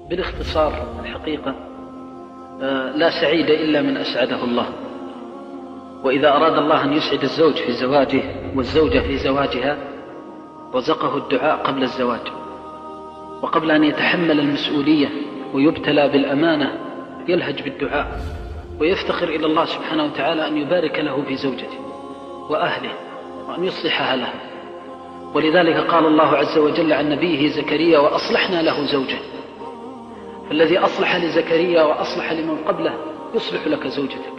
بالاختصار الحقيقة لا سعيد إلا من أسعده الله. وإذا أراد الله أن يسعد الزوج في زواجه والزوجة في زواجها رزقه الدعاء قبل الزواج، وقبل أن يتحمل المسؤولية ويبتلى بالأمانة يلهج بالدعاء ويفتخر إلى الله سبحانه وتعالى أن يبارك له في زوجته وأهله وأن يصلحها له. ولذلك قال الله عز وجل عن نبيه زكريا: وأصلحنا له زوجه. فالذي أصلح لزكريا وأصلح لمن قبله يصلح لك زوجتك.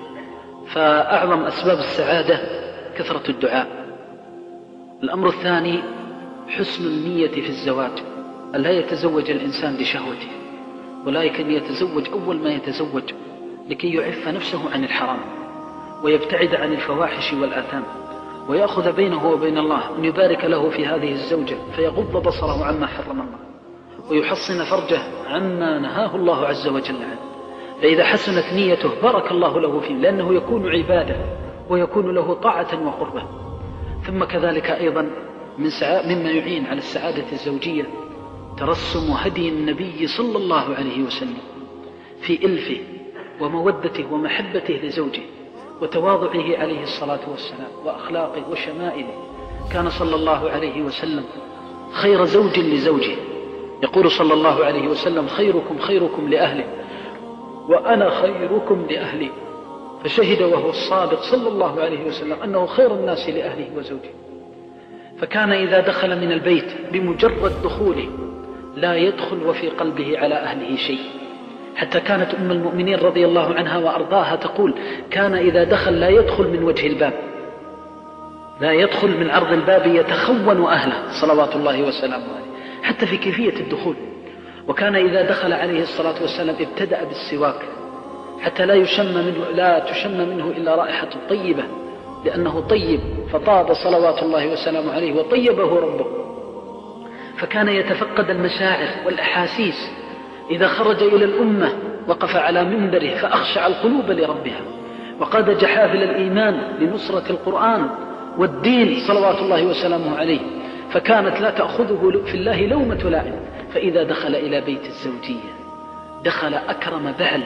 فأعظم أسباب السعادة كثرة الدعاء. الأمر الثاني حسن النية في الزواج، أن لا يتزوج الإنسان لشهوته، ولكن يتزوج أول ما يتزوج لكي يعف نفسه عن الحرام ويبتعد عن الفواحش والآثام، ويأخذ بينه وبين الله أن يبارك له في هذه الزوجة فيغض بصره عما حرم الله ويحصن فرجه عما نهاه الله عز وجل عنه. فإذا حسنت نيته بارك الله له فيه، لأنه يكون عبادة ويكون له طاعة وقربة. ثم كذلك أيضا مما يعين على السعادة الزوجية ترسم هدي النبي صلى الله عليه وسلم في إلفه ومودته ومحبته لزوجه وتواضعه عليه الصلاة والسلام وأخلاقه وشمائله. كان صلى الله عليه وسلم خير زوج لزوجه، يقول صلى الله عليه وسلم: خيركم خيركم لأهله وأنا خيركم لأهلي. فشهد وهو الصادق صلى الله عليه وسلم أنه خير الناس لأهله وزوجه. فكان إذا دخل من البيت بمجرد دخوله لا يدخل وفي قلبه على أهله شيء، حتى كانت أم المؤمنين رضي الله عنها وأرضاها تقول: كان إذا دخل لا يدخل من وجه الباب، لا يدخل من عرض الباب، يتخون أهله صلوات الله وسلامه عليه، حتى في كيفية الدخول. وكان إذا دخل عليه الصلاة والسلام ابتدأ بالسواك حتى لا تشم منه إلا رائحة طيبة، لأنه طيب فطاب صلوات الله وسلامه عليه وطيبه ربه. فكان يتفقد المشاعر والأحاسيس. إذا خرج إلى الأمة وقف على منبره فأخشع القلوب لربها، وقاد جحافل الإيمان لنصرة القرآن والدين صلوات الله وسلامه عليه. فكانت لا تأخذه في الله لومة لائم. فإذا دخل إلى بيت الزوجية دخل أكرم بعل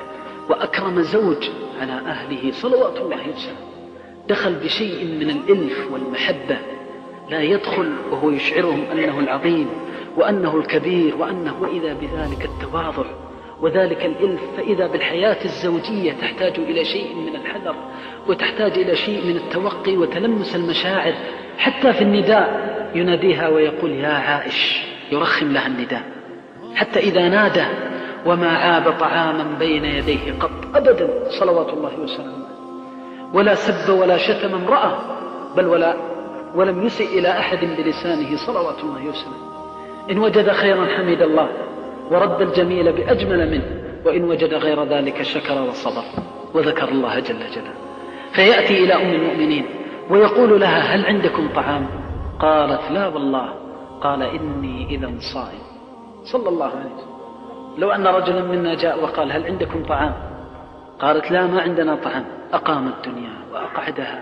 وأكرم زوج على أهله صلوات الله وسلامه، دخل بشيء من الإلف والمحبة، لا يدخل وهو يشعرهم أنه العظيم وأنه الكبير وإذا بذلك التواضع وذلك الإلف. فإذا بالحياة الزوجية تحتاج إلى شيء من الحذر وتحتاج إلى شيء من التوقي وتلمس المشاعر. حتى في النداء يناديها ويقول: يا عائش، يرخم لها النداء. حتى إذا نادى وما عاب طعاما بين يديه قط أبدا صلوات الله وسلامه، ولا سب ولا شتم امرأة، بل ولم يسئ إلى أحد بلسانه صلوات الله وسلامه. إن وجد خيرا حمد الله ورد الجميل بأجمل منه، وإن وجد غير ذلك شكر وصبر وذكر الله جل جلاله. فيأتي إلى أم المؤمنين ويقول لها: هل عندكم طعام؟ قالت: لا والله. قال: إني إذا صائم صلى الله عليه وسلم. لو أن رجلا منا جاء وقال: هل عندكم طعام؟ قالت: لا، ما عندنا طعام. أقام الدنيا وأقعدها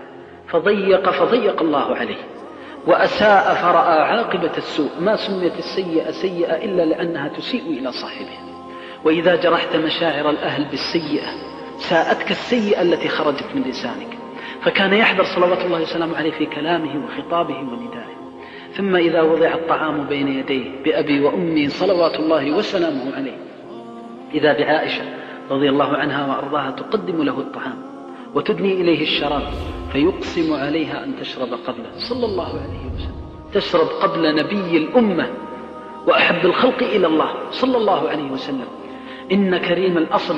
فضيق الله عليه، وأساء فرأى عاقبة السوء. ما سميت السيئة سيئة إلا لأنها تسيء إلى صاحبها. وإذا جرحت مشاعر الأهل بالسيئة ساءتك السيئة التي خرجت من لسانك. فكان يحذر صلوات الله وسلامه عليه في كلامه وخطابه وندائه. ثم إذا وضع الطعام بين يديه بأبي وأمي صلوات الله وسلامه عليه، إذا بعائشة رضي الله عنها وأرضاها تقدم له الطعام وتدني إليه الشراب فيقسم عليها أن تشرب قبله صلى الله عليه وسلم، تشرب قبل نبي الأمة وأحب الخلق إلى الله صلى الله عليه وسلم. إن كريم الأصل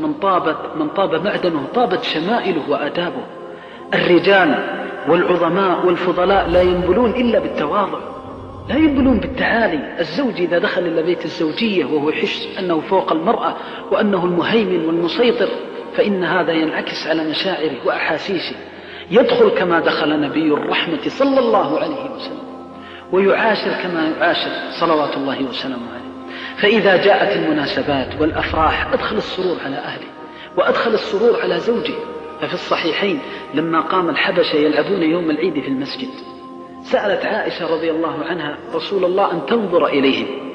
من طاب معدنه طابت شمائله وآدابه. الرجال والعظماء والفضلاء لا ينبلون إلا بالتواضع، لا ينبلون بالتعالي. الزوج إذا دخل إلى بيت الزوجية وهو يحس أنه فوق المرأة وأنه المهيمن والمسيطر، فإن هذا ينعكس على مشاعره وأحاسيسه. يدخل كما دخل نبي الرحمة صلى الله عليه وسلم، ويعاشر كما يعاشر صلوات الله وسلامه عليه. فإذا جاءت المناسبات والأفراح أدخل السرور على أهله وأدخل السرور على زوجه. ففي الصحيحين لما قام الحبشة يلعبون يوم العيد في المسجد، سألت عائشة رضي الله عنها رسول الله أن تنظر إليهم،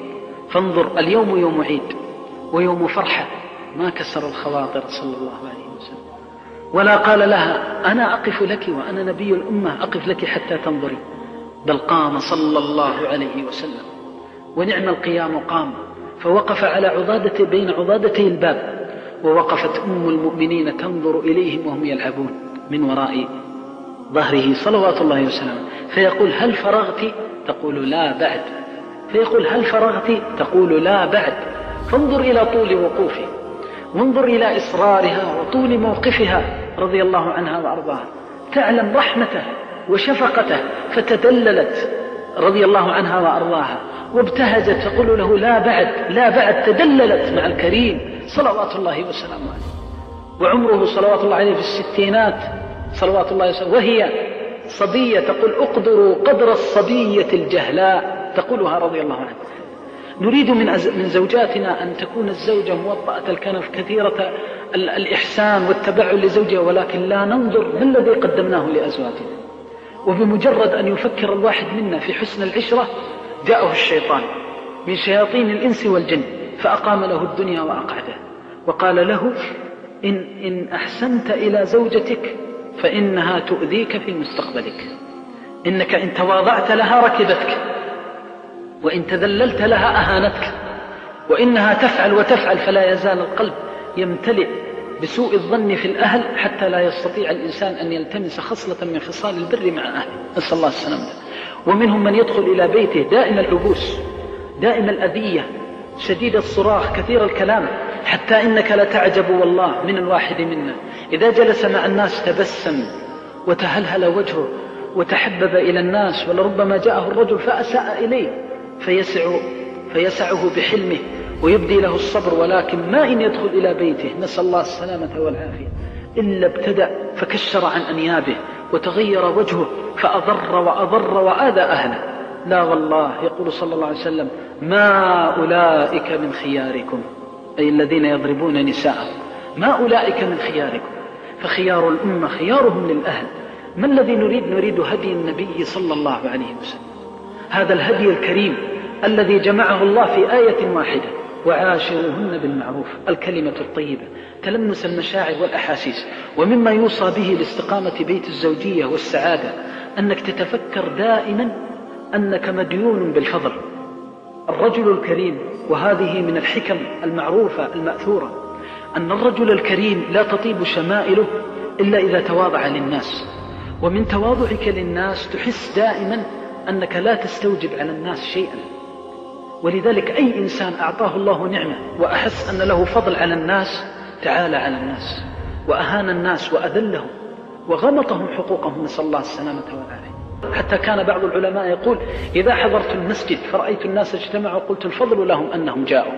فانظر، اليوم يوم عيد ويوم فرحة، ما كسر الخواطر صلى الله عليه وسلم، ولا قال لها أنا أقف لك وأنا نبي الأمة أقف لك حتى تنظري، بل قام صلى الله عليه وسلم، ونعم القيام قام، فوقف على عضادة بين عضادتي الباب، ووقفت أم المؤمنين تنظر إليهم وهم يلعبون من وراء ظهره صلوات الله وسلامه، فيقول هل فرغت؟ تقول لا بعد. فيقول هل فرغت؟ تقول لا بعد. فانظر إلى طول وقوفه، وانظر إلى إصرارها وطول موقفها رضي الله عنها وأرضاها، تعلم رحمته وشفقته، فتدللت رضي الله عنها وأرضاها وابتهجت تقول له لا بعد لا بعد، تدللت مع الكريم صلوات الله وسلامه عليه، وعمره صلوات الله عليه في الستينات صلوات الله وسلامه، وهي صبية تقول اقدروا قدر الصبية الجهلاء، تقولها رضي الله عنها. نريد من زوجاتنا أن تكون الزوجة موطأة الكنف كثيرة الإحسان والتبعل لزوجها، ولكن لا ننظر ما الذي قدمناه لأزواجنا، وبمجرد أن يفكر الواحد منا في حسن العشرة جاءه الشيطان من شياطين الإنس والجن فأقام له الدنيا وأقعده، وقال له إن أحسنت إلى زوجتك فإنها تؤذيك في مستقبلك، إنك إن تواضعت لها ركبتك، وإن تذللت لها أهانتك، وإنها تفعل وتفعل، فلا يزال القلب يمتلئ بسوء الظن في الأهل حتى لا يستطيع الإنسان أن يلتمس خصلة من خصال البر مع أهله، نسأل الله السلامة. ومنهم من يدخل إلى بيته دائم العبوس، دائم الأذية، شديد الصراخ، كثير الكلام، حتى إنك لتعجب والله من الواحد منا إذا جلس مع الناس تبسم وتهلهل وجهه وتحبب إلى الناس، ولربما جاءه الرجل فأساء إليه فيسعه بحلمه ويبدي له الصبر، ولكن ما إن يدخل إلى بيته نسأل الله السلامة والعافية إلا ابتدأ فكشر عن أنيابه وتغير وجهه فأضر وأضر وآذى أهله. لا والله، يقول صلى الله عليه وسلم ما أولئك من خياركم، أي الذين يضربون نساءهم، ما أولئك من خياركم، فخيار الأمة خيارهم للأهل. ما الذي نريد هدي النبي صلى الله عليه وسلم، هذا الهدي الكريم الذي جمعه الله في آية واحدة، وعاشروهن بالمعروف، الكلمة الطيبة، تلمس المشاعر والأحاسيس. ومما يوصى به لاستقامة بيت الزوجية والسعادة أنك تتفكر دائما أنك مديون بالفضل. الرجل الكريم، وهذه من الحكم المعروفة المأثورة، أن الرجل الكريم لا تطيب شمائله إلا إذا تواضع للناس، ومن تواضعك للناس تحس دائما أنك لا تستوجب على الناس شيئا. ولذلك أي إنسان أعطاه الله نعمة وأحس أن له فضل على الناس تعالى على الناس وأهان الناس وأذلهم وغمطهم حقوقهم، نسأل الله السلامة والعافية. حتى كان بعض العلماء يقول إذا حضرت المسجد فرأيت الناس اجتمعوا قلت الفضل لهم أنهم جاءوا،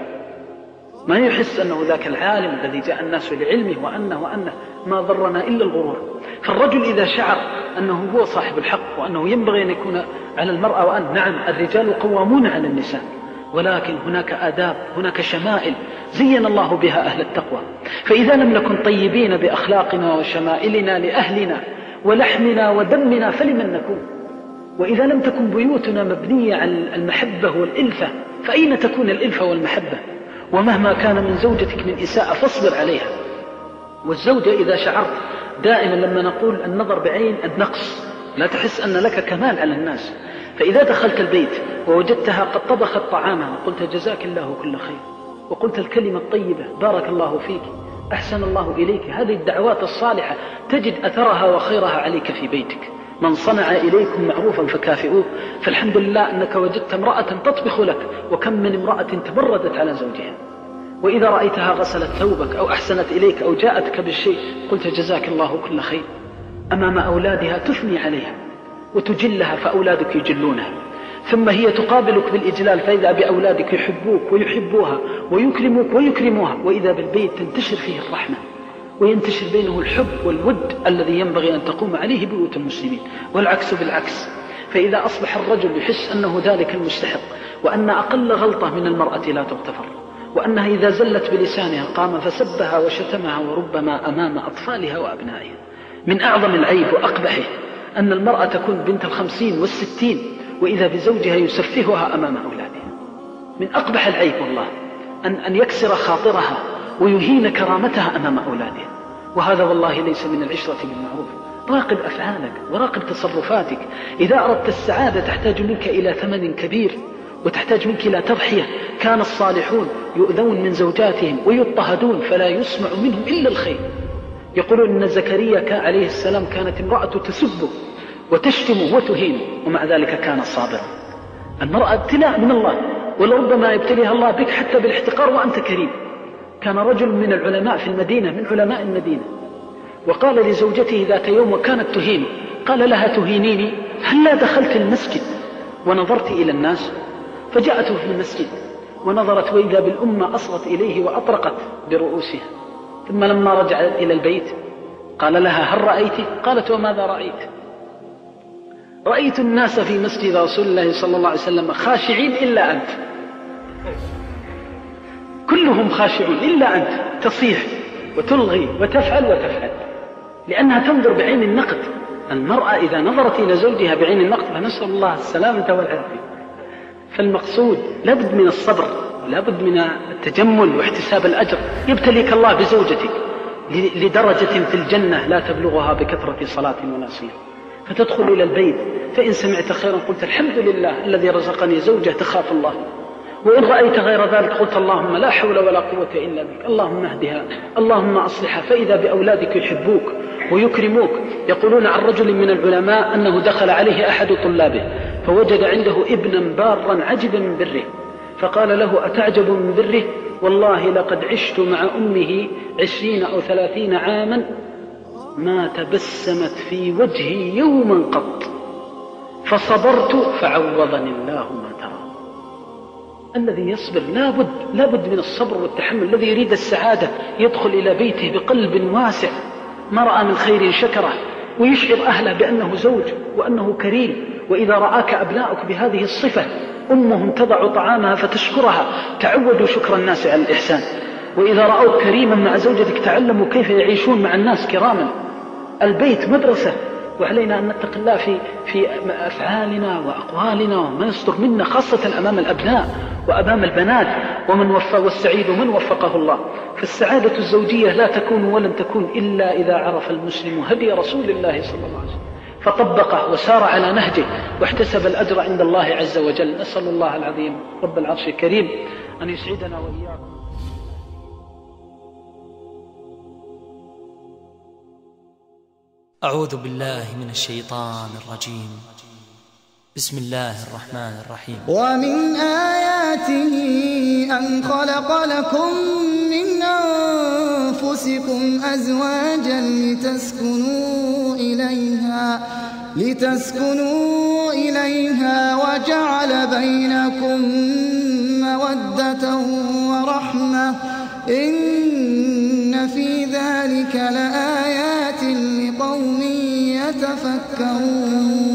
ما يحس أنه ذاك العالم الذي جاء الناس لعلمه وأنه ما ضرنا إلا الغرور. فالرجل إذا شعر أنه هو صاحب الحق وأنه ينبغي أن يكون على المرأة وأن نعم الرجال قوامون على النساء، ولكن هناك آداب، هناك شمائل زين الله بها أهل التقوى. فإذا لم نكن طيبين بأخلاقنا وشمائلنا لأهلنا ولحمنا ودمنا فلمن نكون؟ وإذا لم تكن بيوتنا مبنية على المحبة والإلفة فأين تكون الإلفة والمحبة؟ ومهما كان من زوجتك من إساءة فاصبر عليها. والزوجة إذا شعرت دائما لما نقول النظر بعين النقص، لا تحس أن لك كمال على الناس، فإذا دخلت البيت ووجدتها قد طبخت طعامها قلت جزاك الله كل خير، وقلت الكلمة الطيبة بارك الله فيك أحسن الله إليك، هذه الدعوات الصالحة تجد أثرها وخيرها عليك في بيتك. من صنع إليكم معروفا فكافئوه، فالحمد لله أنك وجدت امرأة تطبخ لك، وكم من امرأة تمردت على زوجها، وإذا رأيتها غسلت ثوبك أو أحسنت إليك أو جاءتك بالشيء قلت جزاك الله كل خير. أمام أولادها تثني عليها وتجلها فأولادك يجلونها، ثم هي تقابلك بالإجلال، فإذا بأولادك يحبوك ويحبوها ويكرموك ويكرموها، وإذا بالبيت تنتشر فيه الرحمة وينتشر بينه الحب والود الذي ينبغي أن تقوم عليه بيوت المسلمين، والعكس بالعكس. فإذا أصبح الرجل يحس أنه ذلك المستحق، وأن أقل غلطة من المرأة لا تغتفر، وأنها إذا زلت بلسانها قام فسبها وشتمها وربما أمام أطفالها وأبنائها. من أعظم العيب وأقبحه أن المرأة تكون بنت 50 و60 وإذا بزوجها يسفهها أمام أولادها. من أقبح العيب والله أن يكسر خاطرها ويهين كرامتها أمام أولادها، وهذا والله ليس من العشرة بالمعروف. راقب أفعالك وراقب تصرفاتك. إذا أردت السعادة تحتاج منك إلى ثمن كبير وتحتاج منك إلى تضحية. كان الصالحون يؤذون من زوجاتهم ويضطهدون فلا يسمع منهم إلا الخير. يقولون أن زكريا عليه السلام كانت امرأة تسبه وتشتمه وتهينه ومع ذلك كان صابرا. المرأة ابتلاء من الله، ولربما يبتليها الله بك حتى بالاحتقار وأنت كريم. كان رجل من العلماء في المدينة، من علماء المدينة، وقال لزوجته ذات يوم وكانت تهينه، قال لها: تهينيني؟ هل لا دخلت المسجد ونظرت إلى الناس؟ فجاءته في المسجد ونظرت وإذا بالأمة أصغت إليه وأطرقت برؤوسها. ثم لما رجعت إلى البيت قال لها: هل رأيت؟ قالت: وماذا رأيت؟ رأيت الناس في مسجد رسول الله صلى الله عليه وسلم خاشعين إلا أنت. كلهم خاشعون إلا أنت، تصيح وتلغي وتفعل وتفعل، لأنها تنظر بعين النقد. المرأة إذا نظرت إلى زوجها بعين النقد فنسأل الله السلامة والعافية. فالمقصود لابد من الصبر ولابد من التجمل واحتساب الأجر. يبتليك الله بزوجتك لدرجة في الجنة لا تبلغها بكثرة صلاة ولا صيام، فتدخل إلى البيت فإن سمعت خيرا قلت: الحمد لله الذي رزقني زوجة تخاف الله. وإن رأيت غير ذلك قلت: اللهم لا حول ولا قوة إلا بك، اللهم اهدها، اللهم أصلحها. فإذا بأولادك يحبوك ويكرموك. يقولون عن رجل من العلماء أنه دخل عليه أحد طلابه فوجد عنده ابنا بارا عجبا من بره، فقال له: أتعجب من بره؟ والله لقد عشت مع أمه 20 أو 30 عاما ما تبسمت في وجهي يوما قط، فصبرت فعوضني الله ما ترى. الذي يصبر لابد من الصبر والتحمل. الذي يريد السعادة يدخل إلى بيته بقلب واسع، ما رأى من خير شكره، ويشعر أهله بأنه زوج وأنه كريم. وإذا رآك أبناؤك بهذه الصفة، أمهم تضع طعامها فتشكرها، تعودوا شكر الناس على الإحسان. وإذا رأوك كريما مع زوجتك تعلموا كيف يعيشون مع الناس كراما. البيت مدرسة، وعلينا أن نتقي الله في أفعالنا وأقوالنا وما يصدر منا، خاصة أمام الأبناء وأمام البنات. ومن وفق والسعيد من وفقه الله. فالسعادة الزوجية لا تكون ولن تكون إلا إذا عرف المسلم هدي رسول الله صلى الله عليه وسلم فطبقه وسار على نهجه واحتسب الأجر عند الله عز وجل. نسأل الله العظيم رب العرش الكريم أن يسعدنا وإياكم. أعوذ بالله من الشيطان الرجيم. بسم الله الرحمن الرحيم. ومن آياته أن خلق لكم من أنفسكم أزواجا لتسكنوا إليها وجعل بينكم مودة ورحمة إن في ذلك لآيات لقوم يتفكرون.